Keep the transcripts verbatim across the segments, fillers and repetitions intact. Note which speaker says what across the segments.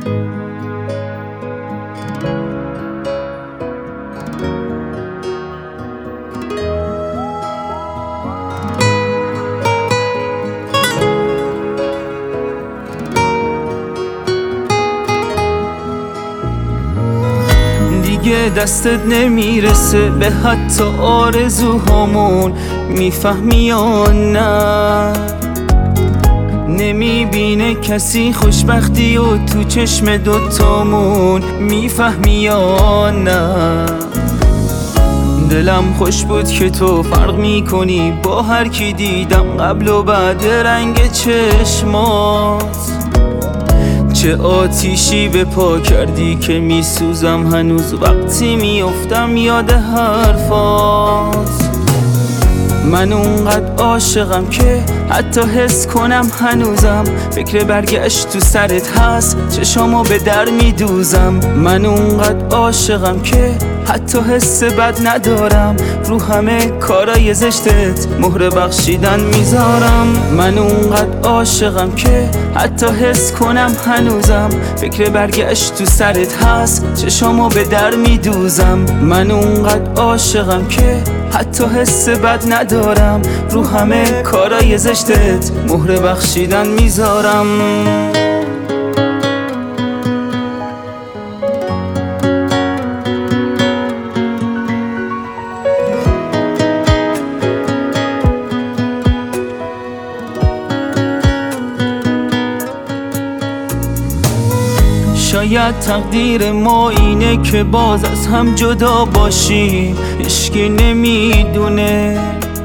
Speaker 1: دیگه دستت نمیرسه به حتی آرزوهامون، میفهمی یا نه؟ نمیبینه کسی خوشبختی و تو چشم دوتامون، میفهمی یا نه؟ دلم خوش بود که تو فرق میکنی با هر کی دیدم قبل و بعد رنگ چشمات. چه آتیشی به پا کردی که میسوزم هنوز وقتی میافتم یاد حرفات. من اونقدر عاشقم که حتی حس کنم هنوزم فکر برگشت تو سرت هست، چشامو به در میدوزم. من اونقدر عاشقم که حتی حس بد ندارم، رو همه کارای زشتت مهر بخشیدن میذارم. من اونقدر عاشقم که حتی حس کنم هنوزم فکر برگشت تو سرت هست، چشامو به در میدوزم. من اونقدر عاشقم که حتی حس بد ندارم، رو همه کارای زشتت مهر بخشیدن میذارم. شاید تقدیر ما اینه که باز از هم جدا باشیم، هیچکی نمیدونه.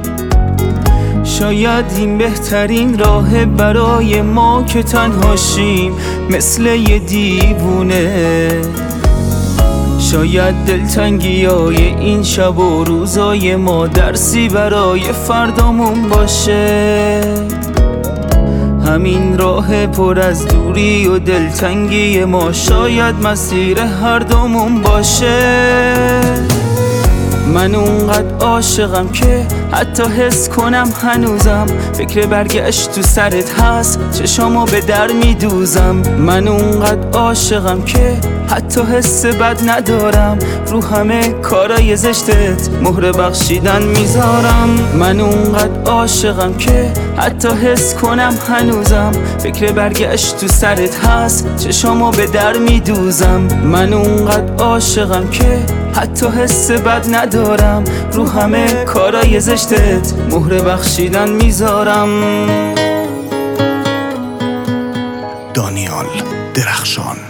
Speaker 1: شاید این بهترین راه برای ما که تنهاشیم مثل یه دیوونه. شاید دلتنگی های این شب و روزای ما درسی برای فردامون باشه. همین راه پر از دوری و دلتنگی ما شاید مسیر هر دومون باشه. من اونقدر عاشقم که حتی حس کنم هنوزم فکر برگشت تو سرت هست، چشامو به در میدوزم. من اونقدر عاشقم که حتی حس بد ندارم، رو همه کارای زشتت مهر بخشیدن میذارم. من اونقدر عاشقم که حتی حس کنم هنوزم فکر برگشت تو سرت هست، چشامو به در میدوزم. من اونقدر عاشقم که حتی حس بد ندارم، رو همه کارای زشتت مهر بخشیدن میذارم.
Speaker 2: دانیال درخشان.